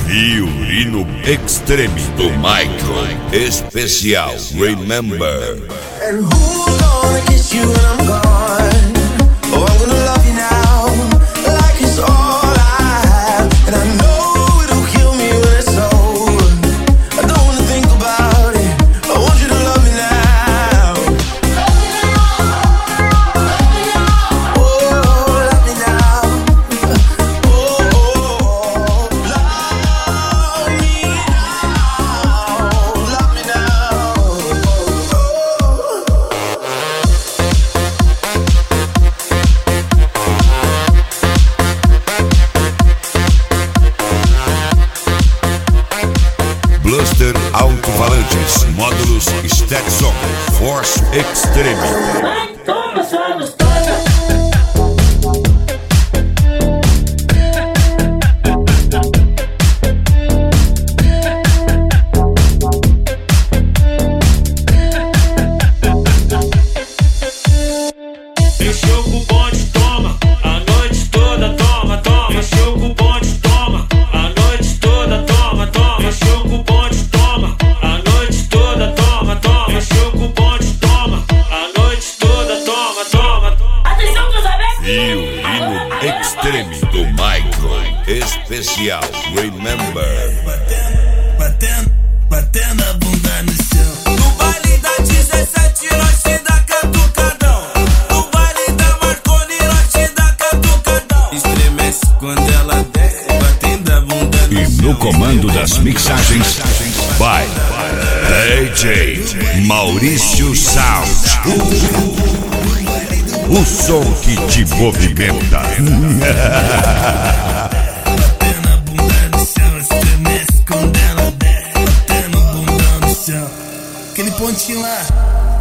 Violino Extreme do Michael Especial Remember. And who's gonna kiss you when I'm gone? Oh, I'm gonna love you now like it's all I have. And I know it'll kill me when it's over. I don't wanna think about it. I want you to love me now. Oh, love me now. Oh, love me now. Love me now. Bluster Alto-Falantes, módulos Stetson, Force Extreme. Vai, toma, sua gostosa. Mexeu com o bonde, toma, a noite toda, toma, toma. Mexeu com o bonde, toma, a noite toda, toma, toma. Mexeu com o bonde, toma, a noite toda, toma, toma. Mexeu com o bonde, toma, a noite toda, toma, toma. Atenção, meus amigos. Violino Extreme do Michael Especial Remember. Batendo a bunda no chão. No baile da 17 nós te dá catucadão. No baile da Marconi nós te dá catucadão. Estremece quando ela desce, batendo a bunda no chão. E no comando das mixagens, vai DJ Maurício Sound. O som que te movimenta. Batendo a bunda no chão, estremece quando ela desce. Batendo a bunda no chão. Aquele pontinho lá.